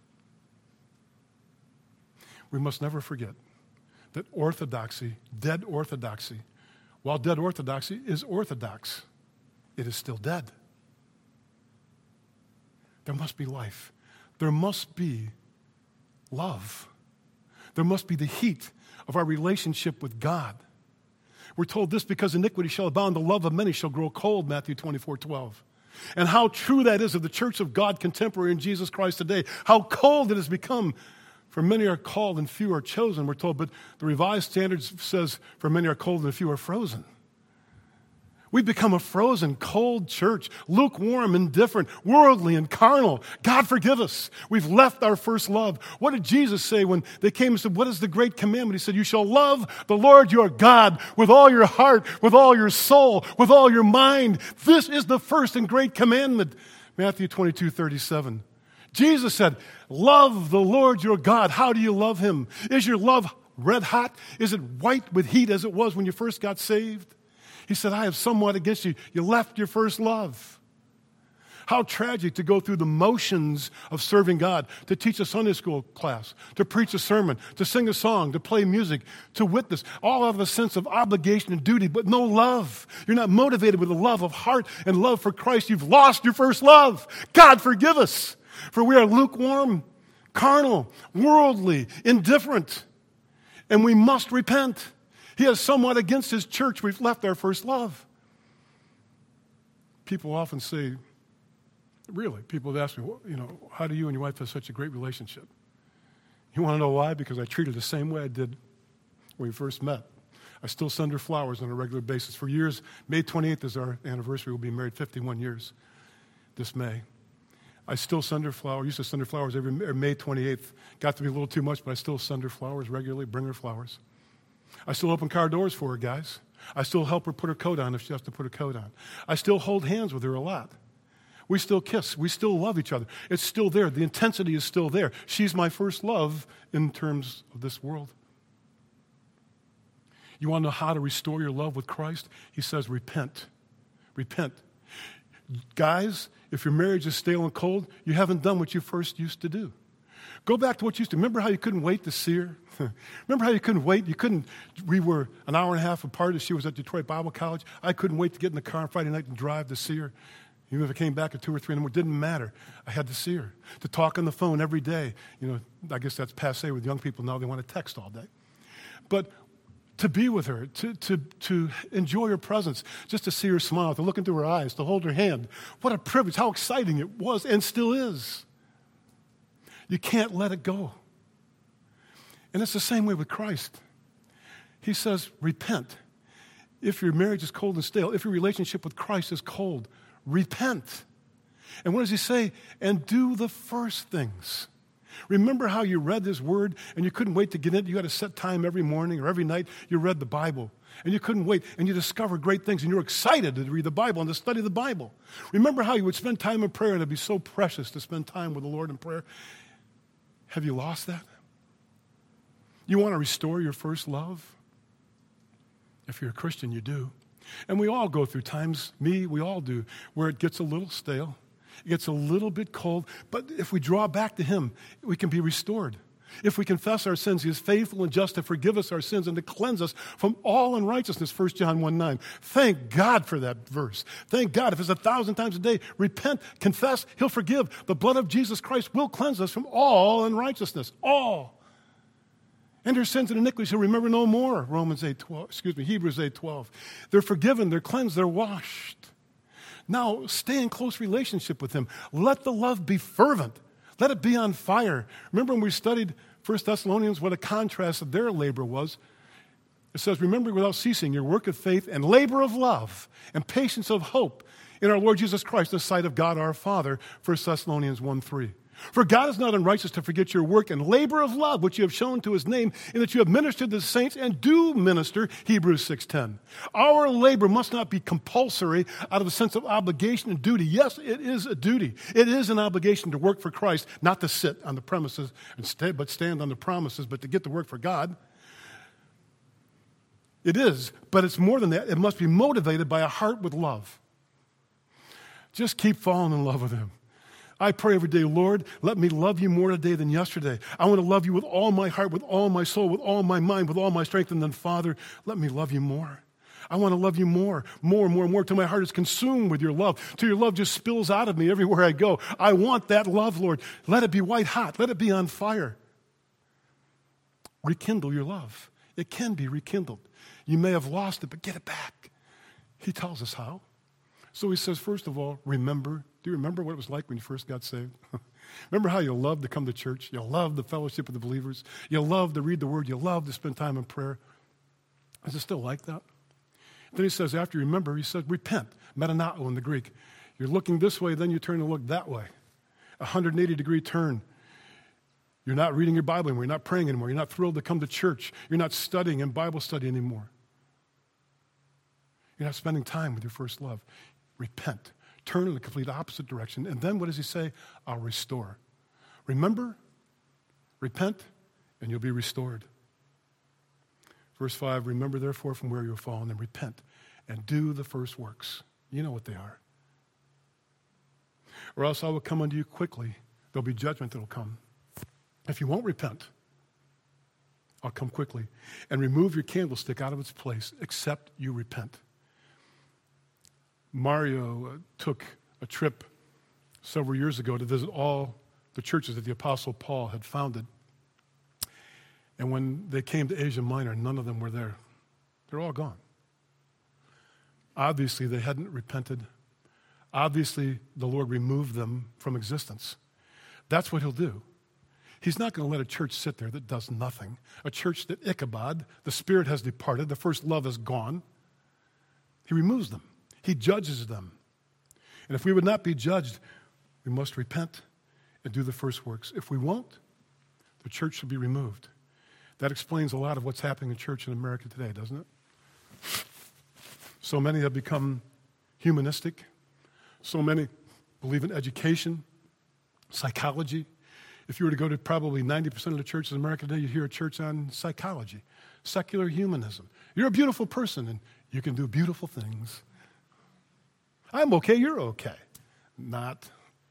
We must never forget that orthodoxy, dead orthodoxy, while dead orthodoxy is orthodox, it is still dead. There must be life. There must be love. There must be the heat of our relationship with God. We're told this because iniquity shall abound, the love of many shall grow cold, Matthew 24:12. And how true that is of the church of God contemporary in Jesus Christ today. How cold it has become. For many are called and few are chosen, we're told. But the Revised Standards says, for many are cold and few are frozen. We've become a frozen, cold church, lukewarm, indifferent, worldly, and carnal. God forgive us. We've left our first love. What did Jesus say when they came and said, what is the great commandment? He said, you shall love the Lord your God with all your heart, with all your soul, with all your mind. This is the first and great commandment. Matthew 22:37. Jesus said, love the Lord your God. How do you love him? Is your love red hot? Is it white with heat as it was when you first got saved? He said, I have somewhat against you. You left your first love. How tragic to go through the motions of serving God, to teach a Sunday school class, to preach a sermon, to sing a song, to play music, to witness, all out of a sense of obligation and duty, but no love. You're not motivated with a love of heart and love for Christ. You've lost your first love. God forgive us, for we are lukewarm, carnal, worldly, indifferent, and we must repent. He has somewhat against his church. We've left our first love. People often say, really, people ask me, well, how do you and your wife have such a great relationship? You want to know why? Because I treat her the same way I did when we first met. I still send her flowers on a regular basis. For years, May 28th is our anniversary. We'll be married 51 years this May. I still send her flowers. I used to send her flowers every May 28th. Got to be a little too much, but I still send her flowers regularly, bring her flowers. I still open car doors for her, guys. I still help her put her coat on if she has to put her coat on. I still hold hands with her a lot. We still kiss. We still love each other. It's still there. The intensity is still there. She's my first love in terms of this world. You want to know how to restore your love with Christ? He says, repent. Repent. Guys, if your marriage is stale and cold, you haven't done what you first used to do. Go back to what you used to. Remember how you couldn't wait to see her? Remember how you couldn't wait? We were an hour and a half apart as she was at Detroit Bible College. I couldn't wait to get in the car on Friday night and drive to see her. Even if I came back at 2 or 3 in the morning, it didn't matter. I had to see her. To talk on the phone every day. I guess that's passé with young people now. They want to text all day. But to be with her, to enjoy her presence, just to see her smile, to look into her eyes, to hold her hand. What a privilege. How exciting it was and still is. You can't let it go. And it's the same way with Christ. He says, repent. If your marriage is cold and stale, if your relationship with Christ is cold, repent. And what does he say? And do the first things. Remember how you read this word and you couldn't wait to get in it? You had a set time every morning or every night you read the Bible. And you couldn't wait, and you discovered great things, and you were excited to read the Bible and to study the Bible. Remember how you would spend time in prayer, and it'd be so precious to spend time with the Lord in prayer. Have you lost that? You want to restore your first love? If you're a Christian, you do. And we all go through times, we all do, where it gets a little stale, it gets a little bit cold, but if we draw back to him, we can be restored. If we confess our sins, he is faithful and just to forgive us our sins and to cleanse us from all unrighteousness, 1 John 1:9. Thank God for that verse. Thank God. If it's 1,000 times a day, repent, confess, he'll forgive. The blood of Jesus Christ will cleanse us from all unrighteousness. All. And their sins and iniquities he'll remember no more, Hebrews 8:12. They're forgiven, they're cleansed, they're washed. Now, stay in close relationship with him. Let the love be fervent. Let it be on fire. Remember when we studied 1 Thessalonians, what a contrast of their labor was? It says, remember without ceasing your work of faith and labor of love and patience of hope in our Lord Jesus Christ, the sight of God our Father, 1 Thessalonians 1:3. For God is not unrighteous to forget your work and labor of love, which you have shown to his name, in that you have ministered to the saints and do minister, Hebrews 6:10. Our labor must not be compulsory out of a sense of obligation and duty. Yes, it is a duty. It is an obligation to work for Christ, not to sit on the premises but stand on the promises, but to get to work for God. It is, but it's more than that. It must be motivated by a heart with love. Just keep falling in love with him. I pray every day, Lord, let me love you more today than yesterday. I want to love you with all my heart, with all my soul, with all my mind, with all my strength. And then, Father, let me love you more. I want to love you more, till my heart is consumed with your love, till your love just spills out of me everywhere I go. I want that love, Lord. Let it be white hot. Let it be on fire. Rekindle your love. It can be rekindled. You may have lost it, but get it back. He tells us how. So he says, first of all, remember. Do you remember what it was like when you first got saved? Remember how you loved to come to church? You loved the fellowship of the believers. You loved to read the word. You loved to spend time in prayer. Is it still like that? Then he says, after you remember, he says, repent. Metanao in the Greek. You're looking this way, then you turn and look that way. 180-degree turn. You're not reading your Bible anymore. You're not praying anymore. You're not thrilled to come to church. You're not studying in Bible study anymore. You're not spending time with your first love. Repent. Turn in the complete opposite direction. And then what does he say? I'll restore. Remember, repent, and you'll be restored. Verse 5, remember therefore from where you have fallen, and repent, and do the first works. You know what they are. Or else I will come unto you quickly. There'll be judgment that will come. If you won't repent, I'll come quickly and remove your candlestick out of its place, except you repent. Mario took a trip several years ago to visit all the churches that the Apostle Paul had founded. And when they came to Asia Minor, none of them were there. They're all gone. Obviously, they hadn't repented. Obviously, the Lord removed them from existence. That's what he'll do. He's not going to let a church sit there that does nothing. A church that Ichabod, the Spirit has departed, the first love is gone. He removes them. He judges them. And if we would not be judged, we must repent and do the first works. If we won't, the church should be removed. That explains a lot of what's happening in church in America today, doesn't it? So many have become humanistic. So many believe in education, psychology. If you were to go to probably 90% of the churches in America today, you hear a church on psychology, secular humanism. You're a beautiful person, and you can do beautiful things. I'm okay, you're okay. Not.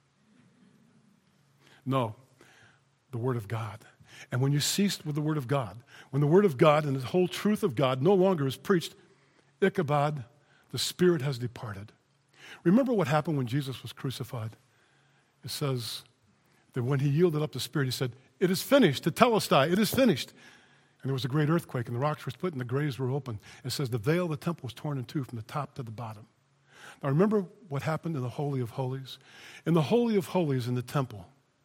No, the Word of God. And when you ceased with the Word of God, when the Word of God and the whole truth of God no longer is preached, Ichabod, the Spirit has departed. Remember what happened when Jesus was crucified? It says that when he yielded up the Spirit, he said, it is finished, tetelestai, it is finished. And there was a great earthquake, and the rocks were split, and the graves were open. It says the veil of the temple was torn in two from the top to the bottom. Now remember what happened in the Holy of Holies? In the Holy of Holies in the temple,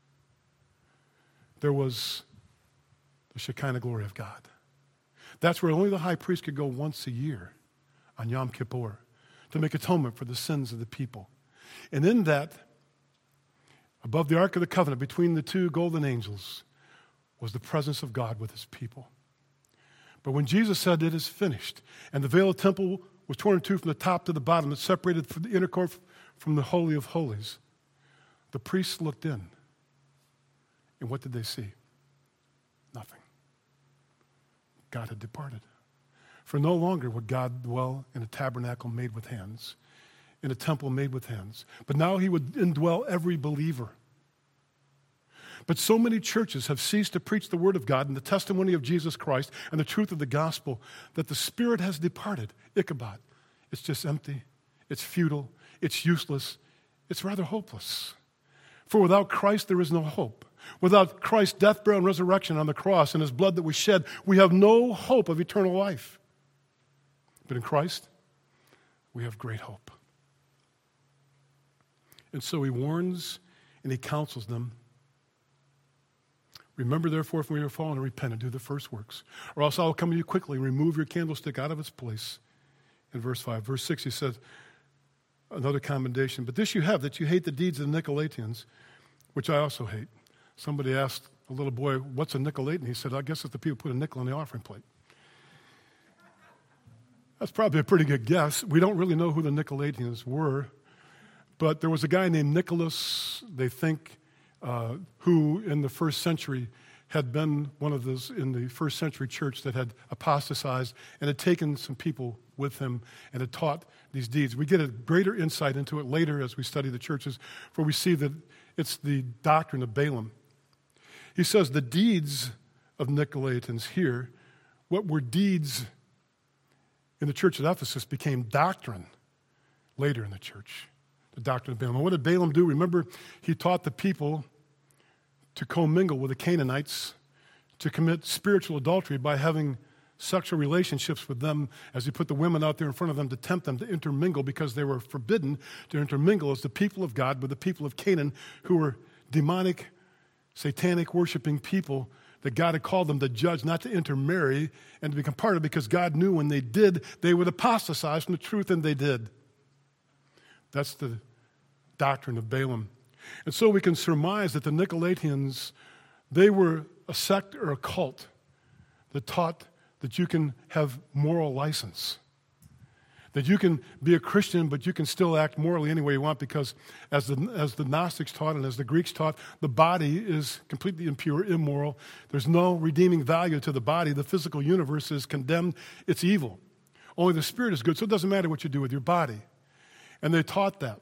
there was the Shekinah glory of God. That's where only the high priest could go once a year on Yom Kippur to make atonement for the sins of the people. And in that, above the Ark of the Covenant, between the two golden angels, was the presence of God with his people. But when Jesus said, it is finished, and the veil of the temple was torn in two from the top to the bottom, it separated the inner court from the Holy of Holies, the priests looked in. And what did they see? Nothing. God had departed. For no longer would God dwell in a tabernacle made with hands, in a temple made with hands. But now he would indwell every believer. But so many churches have ceased to preach the word of God and the testimony of Jesus Christ and the truth of the gospel that the Spirit has departed. Ichabod. It's just empty. It's futile. It's useless. It's rather hopeless. For without Christ there is no hope. Without Christ's death, burial, and resurrection on the cross and his blood that was shed, we have no hope of eternal life. But in Christ, we have great hope. And so he warns and he counsels them. Remember, therefore, from where you have fallen, and repent and do the first works. Or else I will come to you quickly and remove your candlestick out of its place. In verse 5. Verse 6, he says, another commendation. But this you have, that you hate the deeds of the Nicolaitans, which I also hate. Somebody asked a little boy, what's a Nicolaitan? He said, I guess it's the people who put a nickel in the offering plate. That's probably a pretty good guess. We don't really know who the Nicolaitans were, but there was a guy named Nicholas, they think, who in the first century had been one of those in the first century church that had apostatized and had taken some people with him and had taught these deeds. We get a greater insight into it later as we study the churches, for we see that it's the doctrine of Balaam. He says the deeds of Nicolaitans here, what were deeds in the church at Ephesus became doctrine later in the church, the doctrine of Balaam. And what did Balaam do? Remember, he taught the people to commingle with the Canaanites, to commit spiritual adultery by having sexual relationships with them as he put the women out there in front of them to tempt them to intermingle, because they were forbidden to intermingle as the people of God with the people of Canaan, who were demonic, satanic worshiping people that God had called them to judge, not to intermarry and to become part of, because God knew when they did, they would apostatize from the truth, and they did. That's the doctrine of Balaam. And so we can surmise that the Nicolaitans, they were a sect or a cult that taught that you can have moral license, that you can be a Christian, but you can still act morally any way you want, because as the Gnostics taught and as the Greeks taught, the body is completely impure, immoral. There's no redeeming value to the body. The physical universe is condemned. It's evil. Only the spirit is good, so it doesn't matter what you do with your body. And they taught that.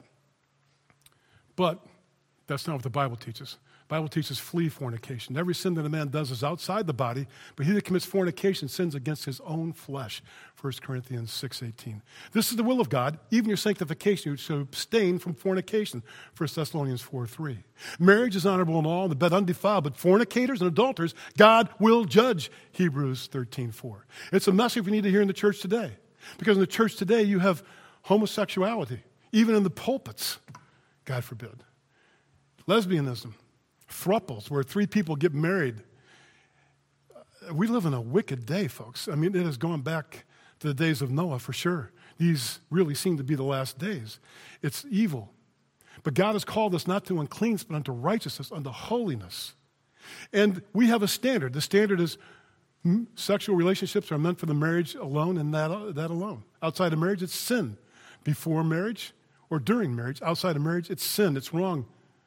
But that's not what the Bible teaches. The Bible teaches flee fornication. Every sin that a man does is outside the body, but he that commits fornication sins against his own flesh. 1 Corinthians 6:18. This is the will of God, even your sanctification, you should abstain from fornication. 1 Thessalonians 4:3. Marriage is honorable in all, and the bed undefiled, but fornicators and adulterers God will judge. Hebrews 13:4. It's a message we need to hear in the church today, because in the church today you have homosexuality, even in the pulpits, God forbid. Lesbianism. Thruples, where 3 people get married. We live in a wicked day, folks. I mean, it has gone back to the days of Noah for sure. These really seem to be the last days. It's evil. But God has called us not to uncleanness, but unto righteousness, unto holiness. And we have a standard. The standard is sexual relationships are meant for the marriage alone, and that alone. Outside of marriage, it's sin. Before marriage or during marriage, outside of marriage, it's sin. It's wrong.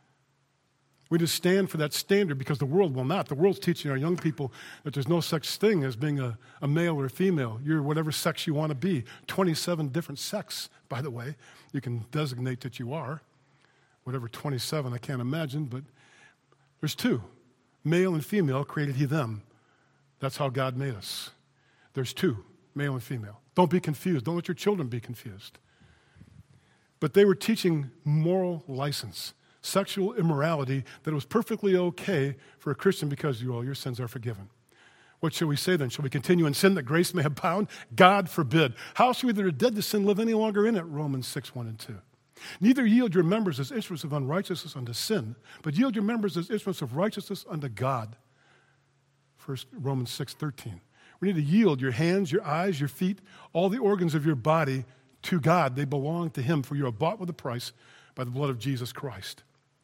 We just stand for that standard, because the world will not. The world's teaching our young people that there's no such thing as being a male or a female. You're whatever sex you want to be. 27 different sex, by the way. You can designate that you are. Whatever 27, I can't imagine, but there's 2. Male and female created he them. That's how God made us. There's 2, male and female. Don't be confused. Don't let your children be confused. But they were teaching moral license, sexual immorality, that it was perfectly okay for a Christian because all your sins are forgiven. What shall we say then? Shall we continue in sin that grace may abound? God forbid. How shall we that are dead to sin live any longer in it? Romans 6:1 and 2. Neither yield your members as instruments of unrighteousness unto sin, but yield your members as instruments of righteousness unto God. Romans 6:13. We need to yield your hands, your eyes, your feet, all the organs of your body to God. They belong to Him, for you are bought with a price by the blood of Jesus Christ.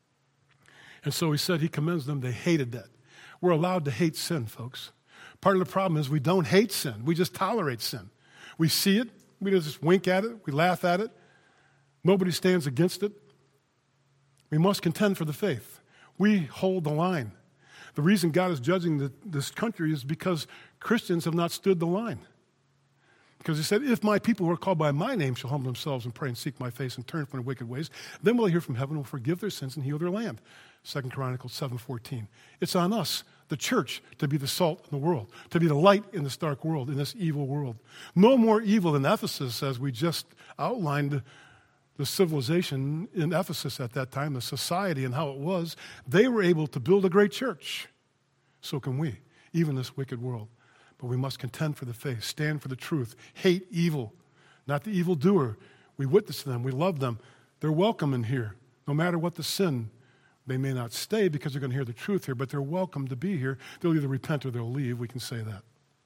And so he said he commends them. They hated that. We're allowed to hate sin, folks. Part of the problem is we don't hate sin. We just tolerate sin. We see it. We just wink at it. We laugh at it. Nobody stands against it. We must contend for the faith. We hold the line. The reason God is judging this country is because Christians have not stood the line. Because he said, if my people who are called by my name shall humble themselves and pray and seek my face and turn from their wicked ways, then will I hear from heaven and will forgive their sins and heal their land. 2 Chronicles 7:14. It's on us, the church, to be the salt in the world, to be the light in this dark world, in this evil world. No more evil in Ephesus, as we just outlined the civilization in Ephesus at that time, the society and how it was. They were able to build a great church. So can we, even this wicked world. But we must contend for the faith, stand for the truth, hate evil, not the evildoer. We witness to them, we love them. They're welcome in here, no matter what the sin. They may not stay because they're going to hear the truth here, but they're welcome to be here. They'll either repent or they'll leave. We can say that.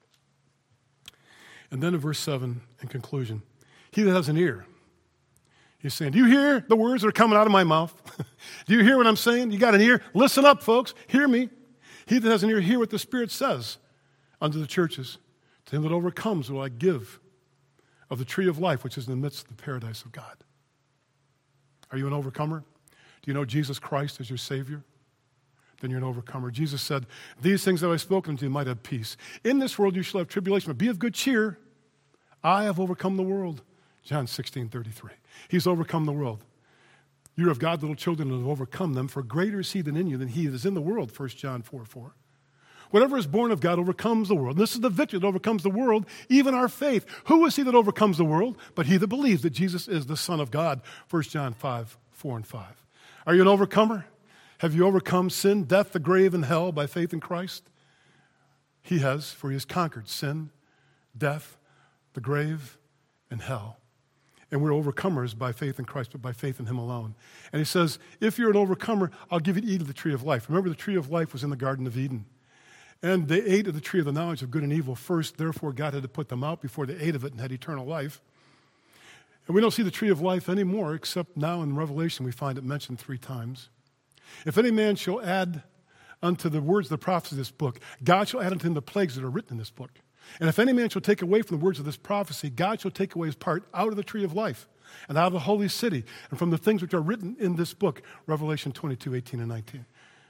And then in verse 7, in conclusion, he that has an ear, he's saying, do you hear the words that are coming out of my mouth? Do you hear what I'm saying? You got an ear? Listen up, folks. Hear me. He that has an ear, hear what the Spirit says unto the churches. To him that overcomes will I give of the tree of life, which is in the midst of the paradise of God. Are you an overcomer? Do you know Jesus Christ as your Savior? Then you're an overcomer. Jesus said, these things that I've spoken to you might have peace. In this world you shall have tribulation, but be of good cheer. I have overcome the world. John 16:33. He's overcome the world. You're of God, little children, and have overcome them, for greater is he than in you than he that is in the world, 1 John 4:4. Whatever is born of God overcomes the world. And this is the victory that overcomes the world, even our faith. Who is he that overcomes the world? But he that believes that Jesus is the Son of God, 1 John 5:4 and 5. Are you an overcomer? Have you overcome sin, death, the grave, and hell by faith in Christ? He has, for he has conquered sin, death, the grave, and hell. And we're overcomers by faith in Christ, but by faith in him alone. And he says, if you're an overcomer, I'll give you to eat of the tree of life. Remember, the tree of life was in the Garden of Eden. And they ate of the tree of the knowledge of good and evil first. Therefore, God had to put them out before they ate of it and had eternal life. And we don't see the tree of life anymore, except now in Revelation we find it mentioned 3 times. If any man shall add unto the words of the prophecy of this book, God shall add unto him the plagues that are written in this book. And if any man shall take away from the words of this prophecy, God shall take away his part out of the tree of life and out of the holy city and from the things which are written in this book, Revelation 22, 18, and 19.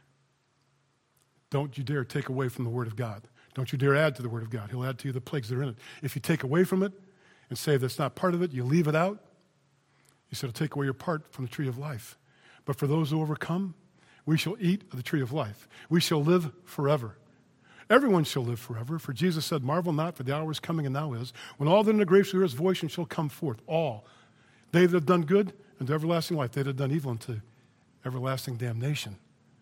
Don't you dare take away from the word of God. Don't you dare add to the word of God. He'll add to you the plagues that are in it. If you take away from it and say that's not part of it, you leave it out, he said, I'll take away your part from the tree of life. But for those who overcome, we shall eat of the tree of life. We shall live forever. Everyone shall live forever, for Jesus said, marvel not, for the hour is coming and now is, when all that in the grave shall hear his voice and shall come forth, all. They that have done good unto everlasting life, they that have done evil unto everlasting damnation.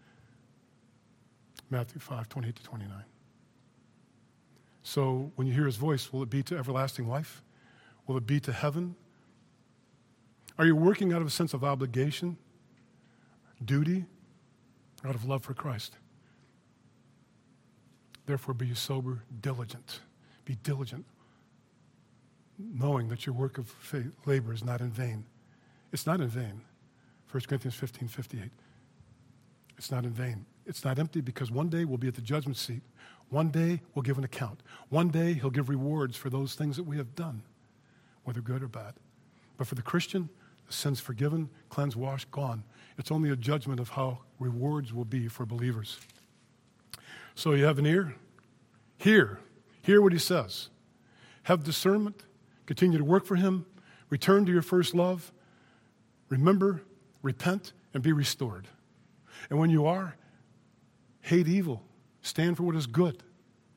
Matthew 5, 28 to 29. So when you hear his voice, will it be to everlasting life? Will it be to heaven? Are you working out of a sense of obligation, duty, or out of love for Christ? Therefore, be sober, diligent. Be diligent, knowing that your work of faith, labor is not in vain. It's not in vain. 1 Corinthians 15, 58. It's not in vain. It's not empty because one day we'll be at the judgment seat. One day we'll give an account. One day he'll give rewards for those things that we have done, whether good or bad. But for the Christian, the sin's forgiven, cleansed, washed, gone. It's only a judgment of how rewards will be for believers. So you have an ear? Hear what he says. Have discernment. Continue to work for him. Return to your first love. Remember, repent, and be restored. And when you are, hate evil. Stand for what is good.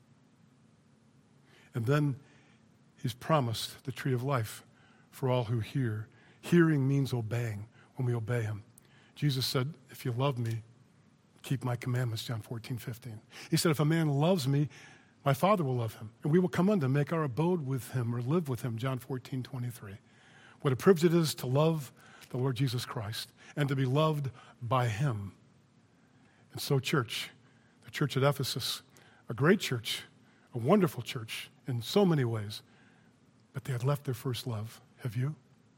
And then he's promised the tree of life for all who hear. Hearing means obeying when we obey him. Jesus said, if you love me, keep my commandments, John 14, 15. He said, if a man loves me, my Father will love him, and we will come unto him, make our abode with him, or live with him, John 14, 23. What a privilege it is to love the Lord Jesus Christ and to be loved by him. And so, church, the church at Ephesus, a great church, a wonderful church in so many ways, but they had left their first love. Have you?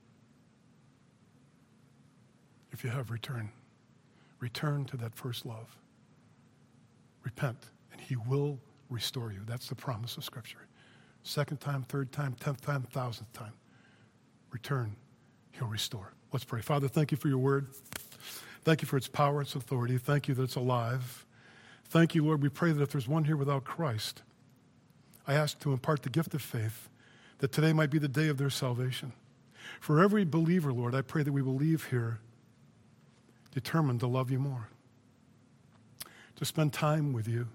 If you have, return. Return to that first love. Repent, and he will restore you. That's the promise of Scripture. 2nd time, 3rd time, 10th time, 1,000th time. Return, he'll restore. Let's pray. Father, thank you for your word. Thank you for its power, its authority. Thank you that it's alive. Thank you, Lord. We pray that if there's one here without Christ, I ask to impart the gift of faith, that today might be the day of their salvation. For every believer, Lord, I pray that we will leave here determined to love you more, to spend time with you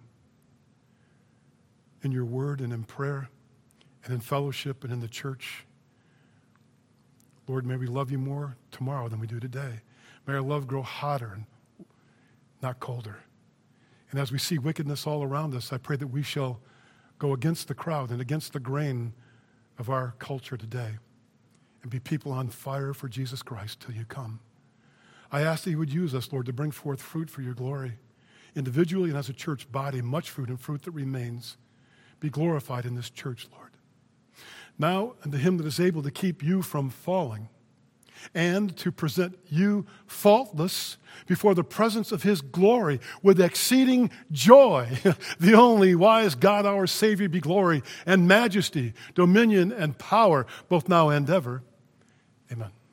in your word and in prayer and in fellowship and in the church. Lord, may we love you more tomorrow than we do today. May our love grow hotter and not colder. And as we see wickedness all around us, I pray that we shall go against the crowd and against the grain of our culture today and be people on fire for Jesus Christ till you come. I ask that you would use us, Lord, to bring forth fruit for your glory, individually and as a church body, much fruit and fruit that remains. Be glorified in this church, Lord. Now, unto him that is able to keep you from falling and to present you faultless before the presence of his glory with exceeding joy, the only wise God, our Savior, be glory and majesty, dominion and power, both now and ever. Amen.